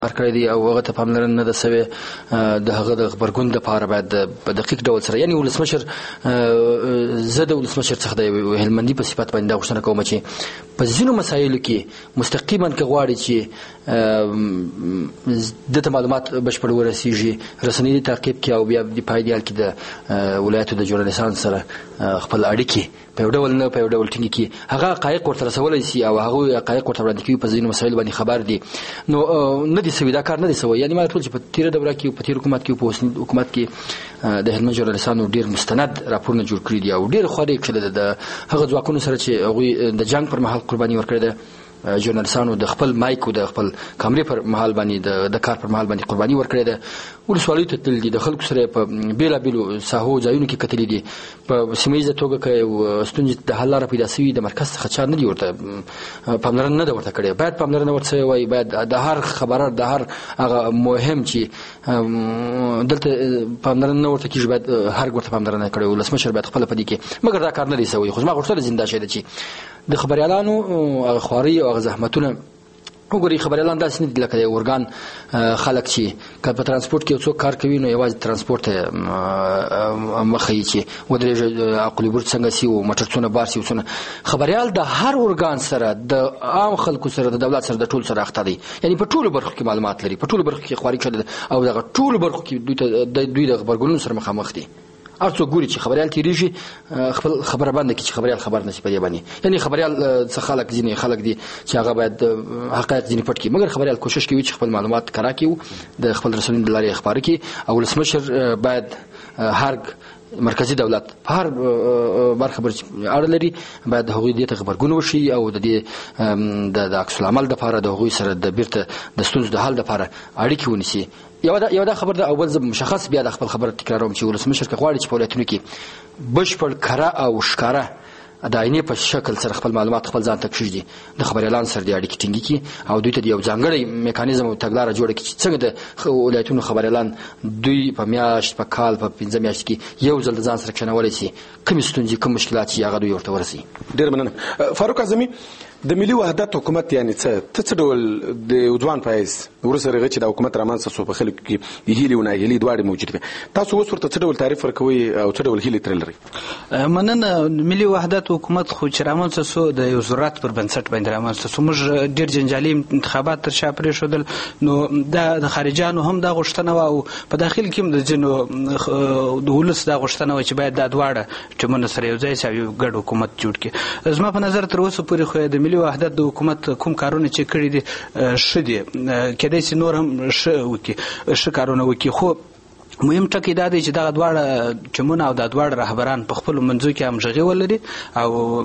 کړی دی او هغه ته پاملرنه نه ده سوې د هغه د غبرګون دپاره باید په دقیق ډول سره یعنې ولسمشر زه د ولسمشر څخه د هلمندي په صفت باندې دا غوښتنه کوم چې په ځینو مسایلو کې مستقیما که غواړي چې دته معلومات بشپړ ورسیږي رسنیدي تعقیب کړي او بیا د پای دیال کې د ولایتو د جورنالستانو سره خپل اړیکې په یو ډول نه په یو ډول ټینګې کړي هغه حقایق ورته رسولی سي او هغوی حقایق ورته وړاندې کوي په ځینو مسایلو باندې خبر دي نو نه دي سوي دا کار نه دی سوی یعنې ما ټول چې په تېره دوره کې په تېر حکومت کې په اوسني حکومت کې د هلمند جورنالستانو ډېر مستند راپورونه جوړ کړي دي او ډېر خوا ډېر کښلې ده د هغه ځواکونو سره چې هغوی د جنګ پر مهال قرباني ورکړې ده جورنالستانو د خپل مایک او د خپل کامرې پر مهال باندې د کار پر مهال باندې قرباني ورکړې ده ولسوالیو ته تللي دي د خلکو سره په بېلابېلو ساحو ځایونو کې کتلي دي په سیمه ییزه توګه که یو ستونزې د حل لاره پیدا سوي د مرکز څخه چا نه دي ورته پاملرنه نه ده ورته کړې باید پاملرنه ورته سوې وای باید د هر خبره د هر هغه مهم چې دلته پاملرنه نه ورته کېږي باید هر ورته پاملرنه کړې ولسمشر باید خپله په دې کې مګر دا کار نه دی سوی خو زما غوښتنه ځینې دا شی ده چې د خبریالانو هغه خوارۍ او هغه زحمتونه وګورئ خبریالان داسې نه دي لکه د اورګان خلک چې که په ترانسپورټ کې یو څوک کار کوي نو یوازې ترانسپورټ ته مخه یي چې ودرېږه عقلي برج څنګه سي او موټر څونه بار سي څونه خبریال د هر اورګان سره د عام خلکو سره د دولت سره د ټولو سره اخته دی یعنې په ټولو برخو کې معلومات لري په ټولو برخو کې خواري کړې ده او دغه ټولو برخو کې دوی د غبرګونونو سره مخامخ دي هر څوک ګوري چې خبریال تېرېږي خپل خبره بنده کړي چې خبریال خبر نه شي په دې باندې یعنې خبریال څه خلک ځینې خلک دي چې هغه باید حقایق ځینې پټ کړي مګر خبریال کوشش کوي چې خپل معلومات کره کړي د خپل رسنیو د لارې خپاره کړي او ولسمشر باید هر مرکزی دولت په هر برخه اړه لري باید د هغوی دې ته غبرګون وشي او د دې د عکس العمل دپاره د هغوی سره د بیرته د ستونزو د حل دپاره اړیکې ونیسي یو دا خبر ده او بل زه مشخص بیا د خپل خبره تکراروم چې ولسمشر که غواړي چې په ولایتونو کې بشپړ کره او ښکاره د آینې په شکل سره خپل معلومات خپل ځان ته کښږدي د خبریالانو سره د اړیکې ټینګې کړي او دوی ته د یو ځانګړی میکانیزم او تګلاره جوړه کړي چې څنګه د ولایتونو خبریالان دوی په میاشت په کال په 15 میاشت کې یو ځل د ځان سره کښېنولی شي کومې ستونزې کوم مشکلات چې هغه دوی ورته ورسوي. ډېر مننه. فاروق اعظمي د ملي وحدت حکومت یعنې څه ته څه ډول د ځوان په حیث وروسته هغه چې د حکومت رامنځته شو په خلکو کې هیلې او ناهیلې دواړې موجودې وي تاسو اوس ورته څه ډول تعریف ورکوئ او څه ډول هیلې ترې لرئ؟ مننه. ملي وحدت حکومت خو چې رامنځته شو د یو ضرورت پر بنسټ باندې رامنځته شو موږ ډېر جنجالي انتخابات تر شا پرېښودل نو دا د خارجیانو هم دا غوښتنه وه او په داخل کې هم د ځینو د ولس دا غوښتنه وه چې باید دا دواړه ټیمونه سره یو ځای شي او یو ګډ حکومت جوړ کړي. زما په نظر تر اوسه پورې خو د ملي وحدت د حکومت کوم کارونه چې کړي دي ښه دي کېدای شي نور هم ښه کارونه وکړي خو مهم ټکی دا دی چې دغه دواړه ټیمونه او دا دواړه رهبران په خپلو منځو کې همغږي ولري او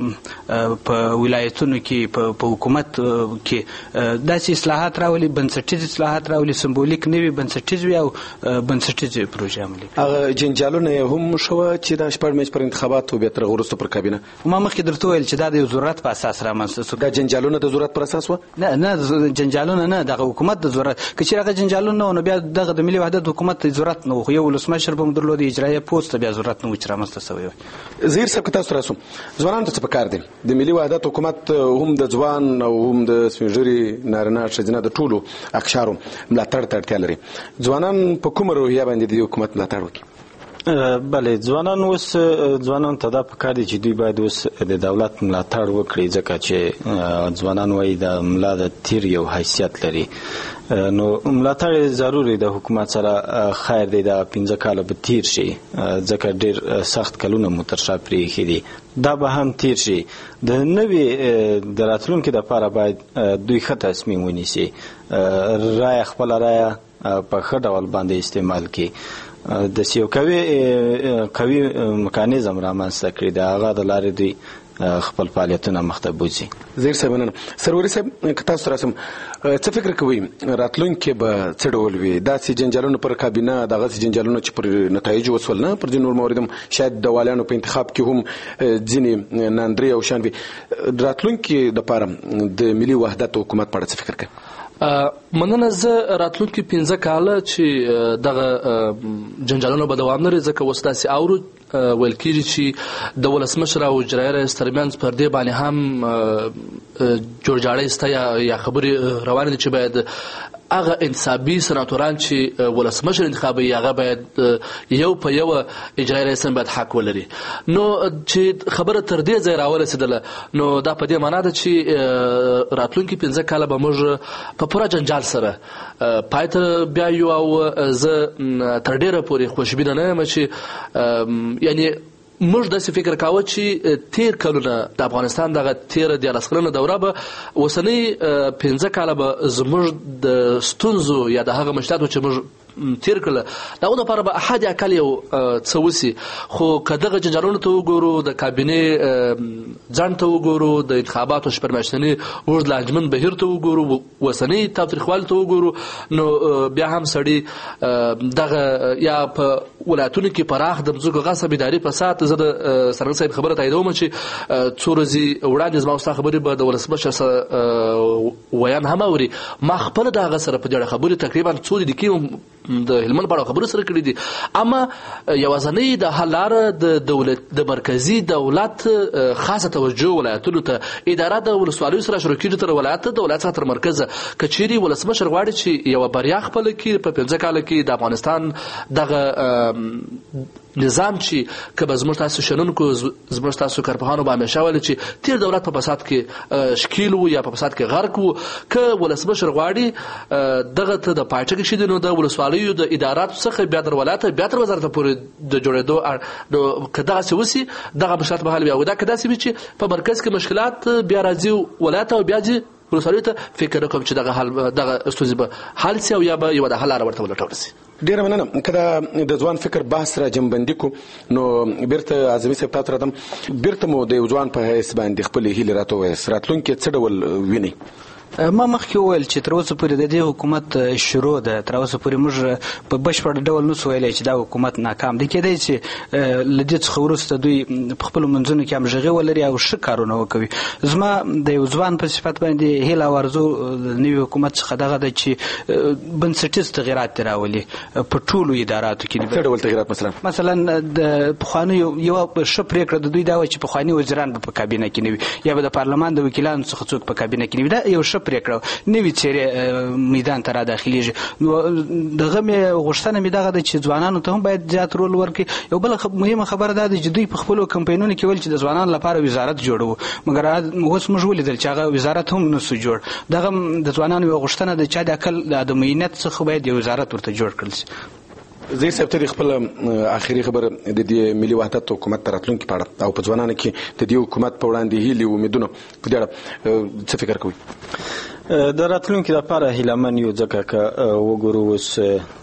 په ولایتونو کې په حکومت کې داسې اصلاحات راولي بنسټیز اصلاحات راولي سمبولیک نه وي بنسټیز وي او بنسټیزې پروژې عملي کړي. هغه جنجالونه یې هم شوه چې دا شپږ میاشتې پر انتخاباتو بیا تر هغه وروسته پر کابینه ما مخکې درته وویل چې دا د یو ضرورت په اساس رامنځته شو. دا جنجالونه د ضرورت پر اساس وه؟ نه جنجالونه نه دغه حکومت د ضرورت که چېرې هغه جنجالونه نه و نو بیا دغه د ملي وحدت حکومت ته ضرورت نه و خو یو ولسمشر به هم درلود اجرایه پوسټ ته بیا ضرورت نه و چې رامنځته شوی وای. زهیر صاحب که تاسو راسو ځوانانو ته څه پکار دي؟ د ملي وحدت حکومت هم د ځوان او هم د سپین ږیري نارینه ښځینه د ټولو اقشارو ملاتړ ته اړتیا لري. ځوانان په کومه روحیه باندې د حکومت ملاتړ وکړي؟ بله ځوانانو ته دا پکار دي چې دوی باید اوس د دولت ملاتړ وکړي ځکه چې ځوانان وایي د ملا د تیر یو حیثیت لري نو ملاتړ ضروري د حکومت سره خیر دی دا 15 کاله به تیر شي ځکه ډېر سخت کلونه مو تر شا پرېښي دي دا به هم تیر شي د نوي د راتلونکي دپاره باید دوی ښه تصمیم ونیسي رایه خپله رایه په ښه ډول باندې استعمال کړي د یو قوي میکانیزم رامنځته کړي د هغه د لارې دوی خپل فعالیتونه مخته بوځي. زهیر صاحب مننه. سروري صاحب که تاسو راسم څه فکر کوئ راتلونکي به څه ډول وي؟ داسې جنجالونه پر کابینه دغسې جنجالونه چې پر نتایجو وسول نه پر ځینو نور موارد هم شاید د والیانو په انتخاب کې هم ځینې ناندرې او شان وي راتلونکي دپاره د ملي وحدت حکومت په اړه څه فکر کوئ؟ مننه. زه راتلونکي 15 کاله چې دغه جنجالونه به دوام لري ځکه اوس داسې اورو ویل کېږي چې د ولسمشر او اجرایه رئیس ترمنځ پر دې باندې هم جوړجاړی شته یا خبرې روانې دي چې باید هغه انتصابي سناتوران چې ولسمشر انتخابوي هغه باید یو په یو اجرایي رئیس باید حق ولري. نو چې خبره تر دې ځای راورسېدله نو دا په دې معنا ده چې راتلونکي 15 کاله به موږ په پوره جنجال سره پای ته بیایو او زه تر ډېره پورې خوشبینه نه یم چې یعنی موږ داسې فکر کاوه چې تیر کلونه د افغانستان دغه تیره 14 کلنه دوره به اوسنۍ 15 کاله به زموږ د ستونزو یا د هغه مشکلاتو چې موږ تیر کړله د هغو دپاره به احد اقل یو څه وسي. خو که دغه جنجالونو ته وګورو، د کابینې ځنډ ته وګورو، د انتخاباتو شپږمیاشتني اوږد لانجمن بهیر ته وګورو، اوسنۍ تاوتریخوالي ته وګورو، نو بیا هم سړي دغه یا په ولایتونو کې پراخ د ځمکو غصب، اداري فساد. زه د سرنګ صاحب خبره تاییدوم چې څو ورځې وړاندې زما ستا خبرې به د ولسمشر سره ویان هم اوري. ما خپله د هغه سره په دې اړه خبرې تقریبا څو دقیقې د هلمند په اړه خبرې سره کړي دي. اما یوازنۍ د حل لاره د مرکزي دولت خاصه توجه ولایتونو ته، اداره د ولسوالیو سره شروع کېږي تر ولایت، د ولایت څخه تر مرکزه. که چیرې ولسمشر غواړي چې یوه بریا خپله کړي په 15 کاله کې د افغانستان دغه نظام چې که به زموږ تاسو شنونکو، زموږ تاسو کارپوهانو به همیشه ویل چې تیر دولت په فساد کې شکیل و یا په فساد کې غرق و، که ولسمشر غواړي دغه ته د پایټه کې شي نو د ولسوالیو د اداراتو څخه بیا تر ولایته بیا تر وزارت پورې د جوړېدو که دغسې وسي دغه مشکلات به حل وي. او دا که داسې وي چې په مرکز کې مشکلات بیا راځي ولایت او بیا ځي ولسوالیو ته، فکر نه کوم چې دغه ستونزې به حل سي او یا به یوه د حل لاره ورته ولټول سي. ډیره مننه. که د ځوان فکر بحث را جمبندي کو نو بیرته اعظمي صاحب تاسو راځم، بیرته مو د یو ځوان په حیث باندې خپلې هیلې راته ووایاست، راتلونکي څه ډول وینئ؟ ما مخکې وویل چې تر اوسه پورې د دې حکومت شروع ده، تر اوسه پورې موږ په بشپړ ډول نسو ویلی چې دا حکومت ناکام دی. کېدای چې له دې څخه وروسته دوی په خپلو منځونو کې همغږي ولري او ښه کارونه وکوي. زما د یو ځوان په صفت باندې هیله او ارزو د نوي حکومت څخه دغه ده چې بنسټیز تغیرات راولي په ټولو اداراتو کې. څه ډول تغیرات؟ مثلا د پخوانیو یوه ښه پرېکړه د دوی دا وه چې پخواني وزیران به په کابینه کې نه وي یا به د پارلمان د وکیلانو څخه څوک په کابینه کې نه وي. دا یو ښه پرېکړه، نوي څېرې میدان ته را داخلیږي. نو دغه غوښتنه مې دغه ده چې ځوانانو ته هم باید زیات رول ورکړي. یو بله مهمه خبره دا ده چې دوی په خپلو کمپاینونو کې ویل چې د ځوانانو لپاره وزارت جوړوو، مګر اوس موږ ولیدل چې هغه وزارت هم نسو جوړ. دغه د ځوانانو یوه غوښتنه ده چې د عقل د معینت څخه باید یو وزارت ورته جوړ کړل شي. زه صاحب ته خپل آخري خبره د دې ملي وحدت حکومت ته راتلونکي په اړه او په ځوانانو کې د دې حکومت په وړاندې هیلې او امیدونه په دې اړه څه فکر کوئ؟ د راتلونکي لپاره هیلهمن یو، ځکه که وګورو اوس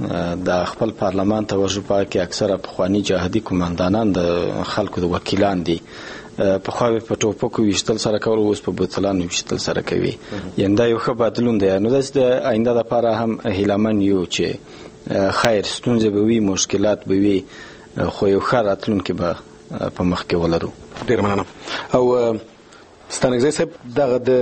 د خپل پارلمان توجه په کې اکثره پخواني جهادي قومندانان د خلکو د وکیلان دي. پخوا په ټوپکو ویشتل سره کول، اوس په بوتلانو ویشتل سره کوي. یعنې دا یو ښه بدلون دی. نو داسې د آینده لپاره هم هیلهمن یو چې خیر ستونزې به وي، مشکلات به وي، خو یو ښه راتلونکی به په مخ کې ولرو. ډېر مننه. او ستانکزی صاحب دغه د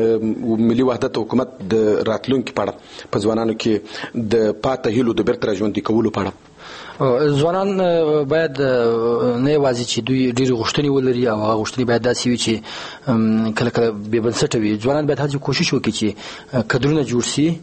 ملي وحدت حکومت د راتلونکي په اړه په ځوانانو کې د پاته هیلو د بیرته راژوندي کولو په اړه ځوانان باید نه یوازې چې دوی ډېرې غوښتنې ولري او هغه غوښتنې باید داسې وي چې کله کله بې بنسټه وي. ځوانان باید هڅې کوشش وکړي چې کدرونه جوړ شي،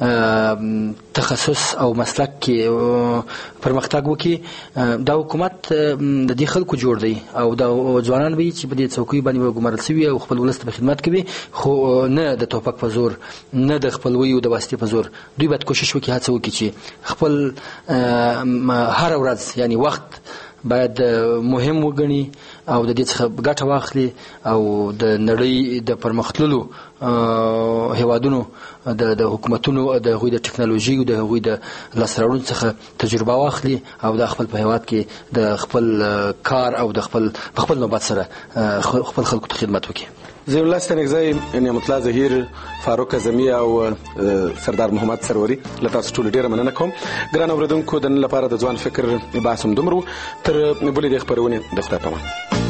تخصص او مسلک کې پرمختګ وکړي. دا حکومت د دې خلکو جوړ دی او دا ځوانان وي چې په دې څوکۍ باندې وګمارل شوي او خپل ولس ته خدمت کوي، خو نه د توپک په زور، نه د خپلویو د واسطې په زور. دوی باید کوشش وکړي، هڅه وکړي چې خپل هر ورځ یعنی وخت باید مهم وګڼي او د دې څخه ګټه واخلي او د نړۍ د پرمختللو هیوادونو د حکومتونو د هغوی د ټکنالوژي او د هغوی د لاسته راوړنو څخه تجربه واخلي او د خپل په هیواد کې د خپل کار او د خپل نوبت سره خپل خلکو ته خدمت وکړي. ضیاء الله ستانکزی، نعمت الله ظهیر، فاروق اعظمي او سردار محمد سروري، له تاسو ټولو ډیره مننه کوم. ګران اورېدونکو، د نن لپاره د ځوان فکر بحث هم دومره. تر بلې د خپرونې د خدای پامان.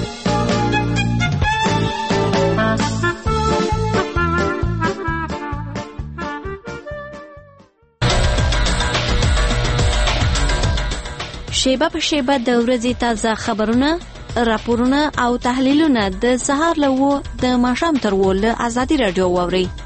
شیبه په شیبه د ورځې تازه خبرونه، راپورونه او تحلیلونه د سهار له 9 د ماښام تر 10 له آزادي رادیو واورئ.